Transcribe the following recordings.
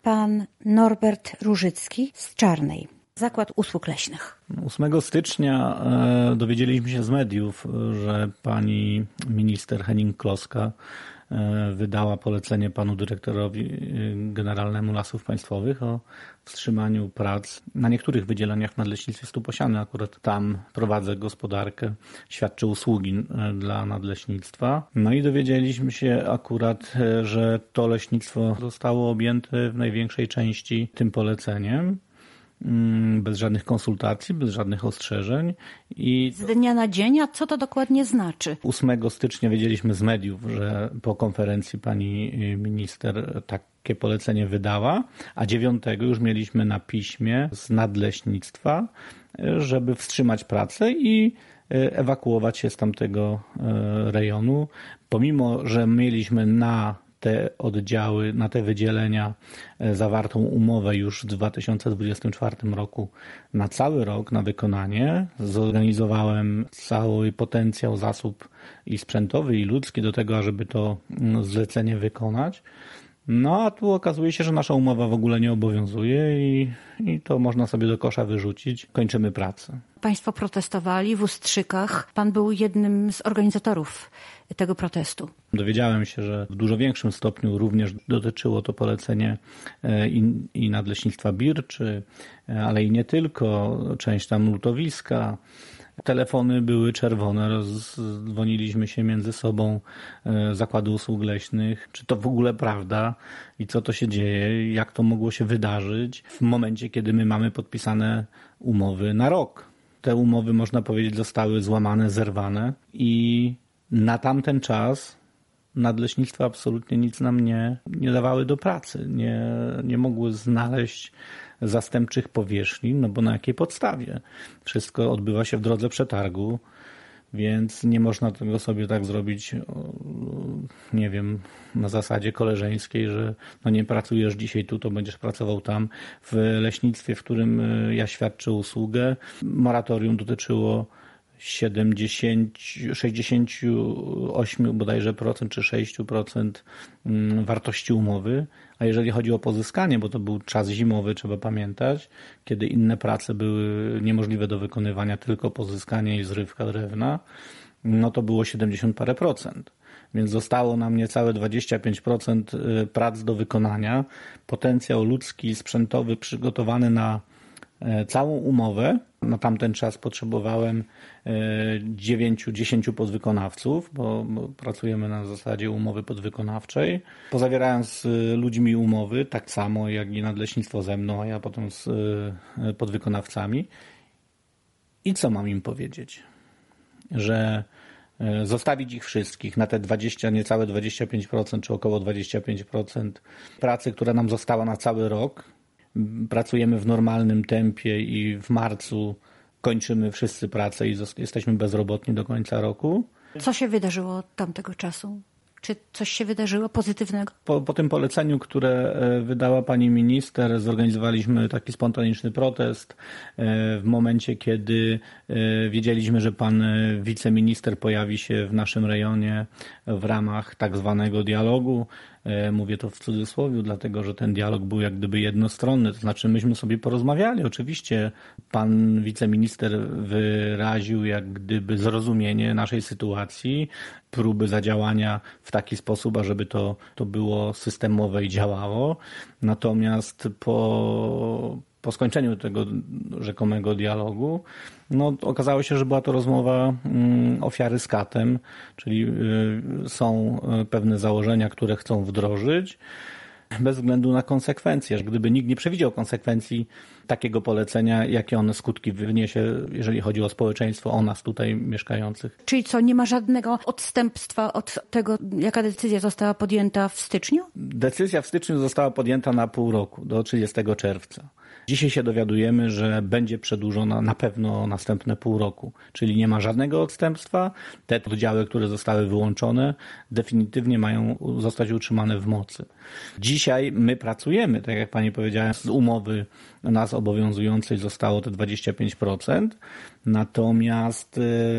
pan Norbert Różycki z Czarnej, Zakład Usług Leśnych. 8 stycznia dowiedzieliśmy się z mediów, że pani minister Hennig-Kloska wydała polecenie panu dyrektorowi generalnemu Lasów Państwowych o wstrzymaniu prac na niektórych wydzieleniach w Nadleśnictwie Stuposiany. Akurat tam prowadzę gospodarkę, świadczę usługi dla nadleśnictwa. No i dowiedzieliśmy się akurat, że to leśnictwo zostało objęte w największej części tym poleceniem. Bez żadnych konsultacji, bez żadnych ostrzeżeń. I z dnia na dzień, a co to dokładnie znaczy? 8 stycznia wiedzieliśmy z mediów, że po konferencji pani minister takie polecenie wydała, a 9 już mieliśmy na piśmie z nadleśnictwa, żeby wstrzymać pracę i ewakuować się z tamtego rejonu. Pomimo, że mieliśmy na te oddziały, na te wydzielenia zawartą umowę już w 2024 roku na cały rok na wykonanie. Zorganizowałem cały potencjał, zasób i sprzętowy, i ludzki do tego, ażeby to zlecenie wykonać. No a tu okazuje się, że nasza umowa w ogóle nie obowiązuje i to można sobie do kosza wyrzucić. Kończymy pracę. Państwo protestowali w Ustrzykach. Pan był jednym z organizatorów tego protestu. Dowiedziałem się, że w dużo większym stopniu również dotyczyło to polecenie i Nadleśnictwa Birczy, ale i nie tylko, część tam lutowiska. Telefony były czerwone, dzwoniliśmy się między sobą, Zakłady Usług Leśnych. Czy to w ogóle prawda i co to się dzieje, jak to mogło się wydarzyć w momencie, kiedy my mamy podpisane umowy na rok. Te umowy, można powiedzieć, zostały złamane, zerwane i na tamten czas nadleśnictwa absolutnie nic nam nie dawały do pracy. Nie mogły znaleźć zastępczych powierzchni, no bo na jakiej podstawie? Wszystko odbywa się w drodze przetargu, więc nie można tego sobie tak zrobić, nie wiem, na zasadzie koleżeńskiej, że no nie pracujesz dzisiaj tu, to będziesz pracował tam. W leśnictwie, w którym ja świadczę usługę, moratorium dotyczyło 68 bodajże procent czy 6% wartości umowy, a jeżeli chodzi o pozyskanie, bo to był czas zimowy, trzeba pamiętać, kiedy inne prace były niemożliwe do wykonywania, tylko pozyskanie i zrywka drewna, no to było 70 parę procent. Więc zostało nam niecałe 25% prac do wykonania. Potencjał ludzki, sprzętowy przygotowany na całą umowę. Na tamten czas potrzebowałem 9-10 podwykonawców, bo pracujemy na zasadzie umowy podwykonawczej. Pozawierałem z ludźmi umowy, tak samo jak i nadleśnictwo ze mną, a ja potem z podwykonawcami. I co mam im powiedzieć? Że zostawić ich wszystkich na te niecałe 25% czy około 25% pracy, która nam została na cały rok. Pracujemy w normalnym tempie i w marcu kończymy wszyscy pracę i jesteśmy bezrobotni do końca roku. Co się wydarzyło od tamtego czasu? Czy coś się wydarzyło pozytywnego? Po tym poleceniu, które wydała pani minister, zorganizowaliśmy taki spontaniczny protest. W momencie, kiedy wiedzieliśmy, że pan wiceminister pojawi się w naszym rejonie w ramach tak zwanego dialogu. Mówię to w cudzysłowie, dlatego że ten dialog był jak gdyby jednostronny. To znaczy myśmy sobie porozmawiali. Oczywiście pan wiceminister wyraził jak gdyby zrozumienie naszej sytuacji, próby zadziałania w taki sposób, ażeby to było systemowe i działało. Natomiast po skończeniu tego rzekomego dialogu, no, okazało się, że była to rozmowa ofiary z katem, czyli są pewne założenia, które chcą wdrożyć bez względu na konsekwencje. Gdyby nikt nie przewidział konsekwencji takiego polecenia, jakie one skutki wyniesie, jeżeli chodzi o społeczeństwo, o nas tutaj mieszkających. Czyli co, nie ma żadnego odstępstwa od tego, jaka decyzja została podjęta w styczniu? Decyzja w styczniu została podjęta na pół roku, do 30 czerwca. Dzisiaj się dowiadujemy, że będzie przedłużona na pewno następne pół roku, czyli nie ma żadnego odstępstwa. Te oddziały, które zostały wyłączone, definitywnie mają zostać utrzymane w mocy. Dzisiaj my pracujemy, tak jak pani powiedziała, z umowy nas obowiązującej zostało te 25%, natomiast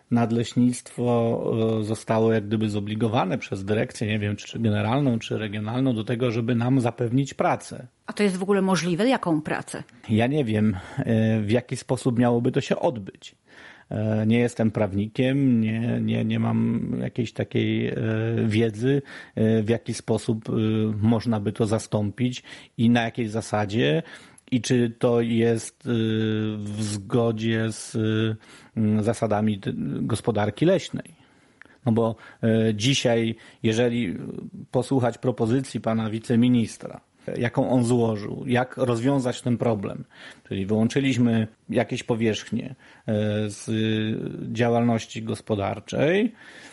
nadleśnictwo zostało jak gdyby zobligowane przez dyrekcję, nie wiem, czy generalną, czy regionalną, do tego, żeby nam zapewnić pracę. A to jest w ogóle możliwe? Jaką pracę? Ja nie wiem, w jaki sposób miałoby to się odbyć. Nie jestem prawnikiem, nie mam jakiejś takiej wiedzy, w jaki sposób można by to zastąpić i na jakiej zasadzie i czy to jest w zgodzie z zasadami gospodarki leśnej. No bo dzisiaj, jeżeli posłuchać propozycji pana wiceministra, jaką on złożył, jak rozwiązać ten problem. Czyli wyłączyliśmy jakieś powierzchnie z działalności gospodarczej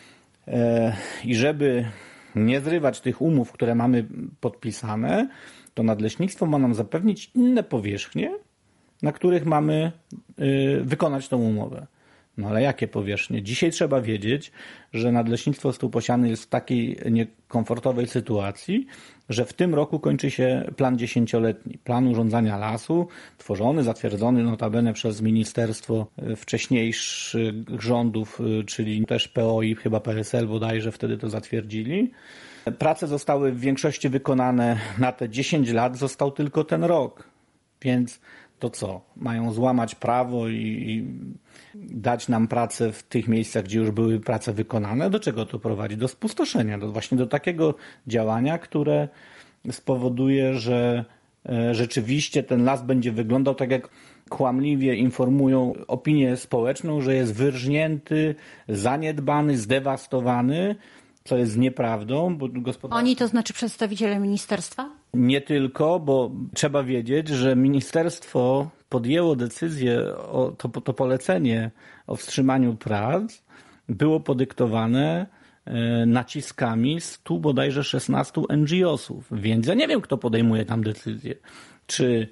i żeby nie zrywać tych umów, które mamy podpisane, to nadleśnictwo ma nam zapewnić inne powierzchnie, na których mamy wykonać tą umowę. No ale jakie powierzchnie? Dzisiaj trzeba wiedzieć, że Nadleśnictwo Stół Posiany jest w takiej niekomfortowej sytuacji, że w tym roku kończy się plan 10-letni. Plan urządzania lasu, tworzony, zatwierdzony notabene przez ministerstwo wcześniejszych rządów, czyli też PO i chyba PSL bodajże wtedy to zatwierdzili. Prace zostały w większości wykonane na te 10 lat, został tylko ten rok. Więc to co? Mają złamać prawo i dać nam pracę w tych miejscach, gdzie już były prace wykonane? Do czego to prowadzi? Do spustoszenia, właśnie do takiego działania, które spowoduje, że rzeczywiście ten las będzie wyglądał tak, jak kłamliwie informują opinię społeczną, że jest wyrżnięty, zaniedbany, zdewastowany, co jest nieprawdą. Bo Oni to znaczy przedstawiciele ministerstwa? Nie tylko, bo trzeba wiedzieć, że ministerstwo podjęło decyzję, to polecenie o wstrzymaniu prac było podyktowane naciskami 100 bodajże 16 NGO-sów. Więc ja nie wiem, kto podejmuje tam decyzję. Czy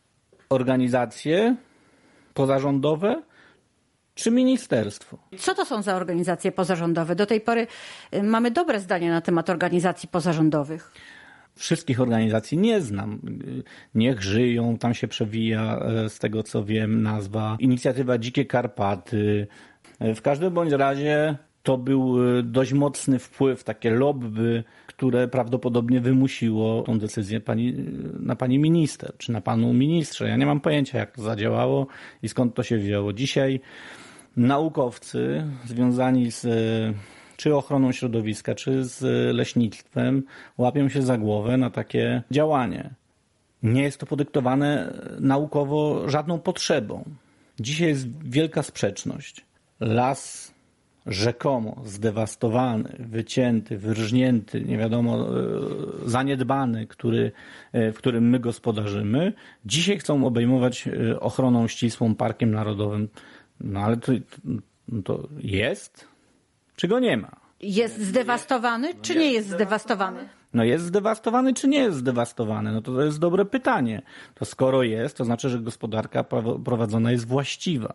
organizacje pozarządowe, czy ministerstwo? Co to są za organizacje pozarządowe? Do tej pory mamy dobre zdanie na temat organizacji pozarządowych. Wszystkich organizacji nie znam. Niech żyją, tam się przewija, z tego co wiem, nazwa. Inicjatywa Dzikie Karpaty. W każdym bądź razie to był dość mocny wpływ, takie lobby, które prawdopodobnie wymusiło tą decyzję na pani minister, czy na panu ministrze. Ja nie mam pojęcia, jak to zadziałało i skąd to się wzięło. Dzisiaj naukowcy związani z czy ochroną środowiska, czy z leśnictwem łapią się za głowę na takie działanie. Nie jest to podyktowane naukowo żadną potrzebą. Dzisiaj jest wielka sprzeczność. Las rzekomo zdewastowany, wycięty, wyrżnięty, nie wiadomo, zaniedbany, w którym my gospodarzymy, dzisiaj chcą obejmować ochroną ścisłą, parkiem narodowym. No ale to jest? Czy go nie ma? Jest zdewastowany, czy nie jest zdewastowany? No jest zdewastowany, czy nie jest zdewastowany? No to jest dobre pytanie. To skoro jest, to znaczy, że gospodarka prowadzona jest właściwa.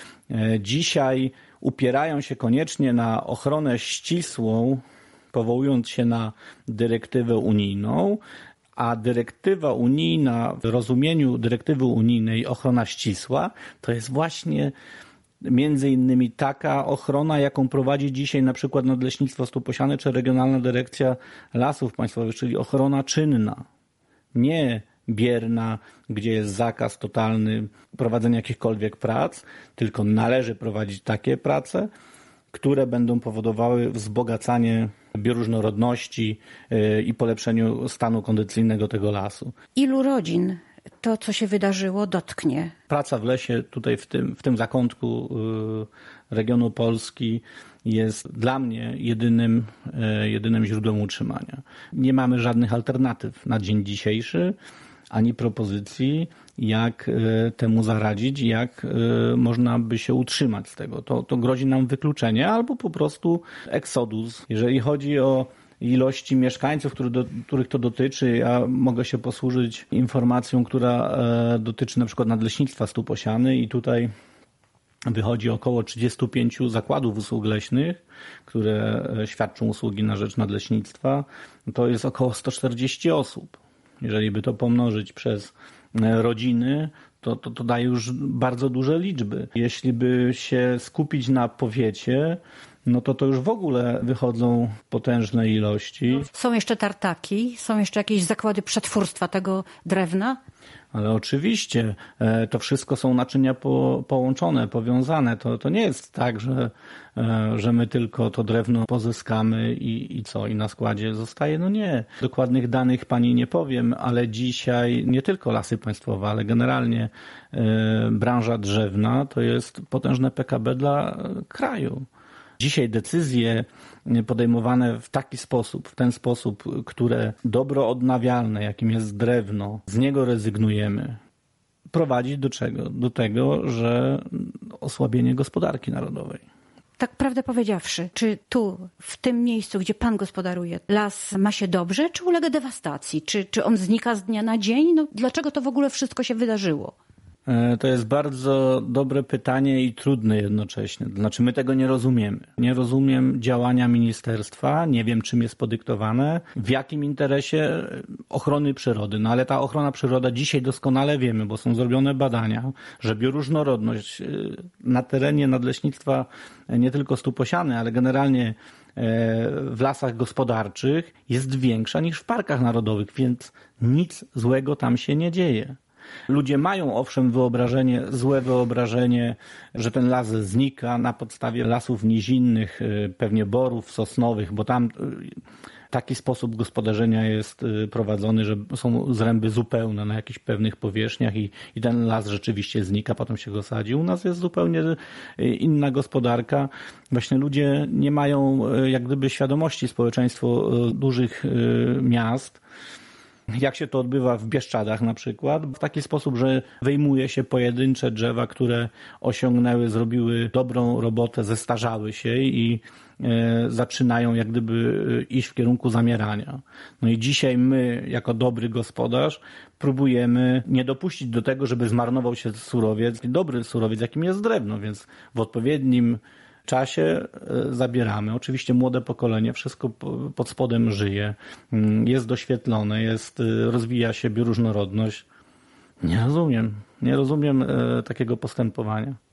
Dzisiaj upierają się koniecznie na ochronę ścisłą, powołując się na dyrektywę unijną, a dyrektywa unijna, w rozumieniu dyrektywy unijnej ochrona ścisła, to jest właśnie między innymi taka ochrona, jaką prowadzi dzisiaj na przykład Nadleśnictwo Stół Posiany czy Regionalna Dyrekcja Lasów Państwowych, czyli ochrona czynna. Nie bierna, gdzie jest zakaz totalny prowadzenia jakichkolwiek prac, tylko należy prowadzić takie prace, które będą powodowały wzbogacanie bioróżnorodności i polepszeniu stanu kondycyjnego tego lasu. Ilu rodzin to, co się wydarzyło, dotknie? Praca w lesie tutaj w tym zakątku regionu Polski jest dla mnie jedynym źródłem utrzymania. Nie mamy żadnych alternatyw na dzień dzisiejszy, ani propozycji, jak temu zaradzić, jak można by się utrzymać z tego. To grozi nam wykluczenie albo po prostu eksodus. Jeżeli chodzi o ilości mieszkańców, których to dotyczy, ja mogę się posłużyć informacją, która dotyczy na przykład Nadleśnictwa Stół Posiany i tutaj wychodzi około 35 zakładów usług leśnych, które świadczą usługi na rzecz nadleśnictwa. To jest około 140 osób. Jeżeli by to pomnożyć przez rodziny, To daje już bardzo duże liczby. Jeśli by się skupić na powiecie, no to już w ogóle wychodzą potężne ilości. Są jeszcze tartaki, są jeszcze jakieś zakłady przetwórstwa tego drewna? Ale oczywiście to wszystko są naczynia połączone, powiązane. To nie jest tak, że my tylko to drewno pozyskamy i co? I na składzie zostaje? No nie. Dokładnych danych pani nie powiem, ale dzisiaj nie tylko Lasy Państwowe, ale generalnie branża drzewna to jest potężne PKB dla kraju. Dzisiaj decyzje podejmowane w ten sposób, które dobro odnawialne, jakim jest drewno, z niego rezygnujemy, prowadzi do czego? Do tego, że osłabienie gospodarki narodowej. Tak prawdę powiedziawszy, czy tu, w tym miejscu, gdzie pan gospodaruje, las ma się dobrze, czy ulega dewastacji? Czy on znika z dnia na dzień? No, dlaczego to w ogóle wszystko się wydarzyło? To jest bardzo dobre pytanie i trudne jednocześnie. Znaczy my tego nie rozumiemy. Nie rozumiem działania ministerstwa, nie wiem czym jest podyktowane, w jakim interesie ochrony przyrody. No ale ta ochrona przyrody dzisiaj doskonale wiemy, bo są zrobione badania, że bioróżnorodność na terenie nadleśnictwa nie tylko Stuposiany, ale generalnie w lasach gospodarczych jest większa niż w parkach narodowych, więc nic złego tam się nie dzieje. Ludzie mają owszem złe wyobrażenie, że ten las znika na podstawie lasów nizinnych, pewnie borów sosnowych, bo tam taki sposób gospodarzenia jest prowadzony, że są zręby zupełne na jakichś pewnych powierzchniach i ten las rzeczywiście znika, potem się go sadzi. U nas jest zupełnie inna gospodarka. Właśnie ludzie nie mają jak gdyby świadomości, społeczeństwo dużych miast, jak się to odbywa w Bieszczadach na przykład, w taki sposób, że wyjmuje się pojedyncze drzewa, które zrobiły dobrą robotę, zestarzały się i zaczynają jak gdyby iść w kierunku zamierania. No i dzisiaj my, jako dobry gospodarz, próbujemy nie dopuścić do tego, żeby zmarnował się surowiec, dobry surowiec, jakim jest drewno, więc w odpowiednim czasie zabieramy. Oczywiście młode pokolenie wszystko pod spodem żyje, jest doświetlone, rozwija się bioróżnorodność. Nie rozumiem takiego postępowania.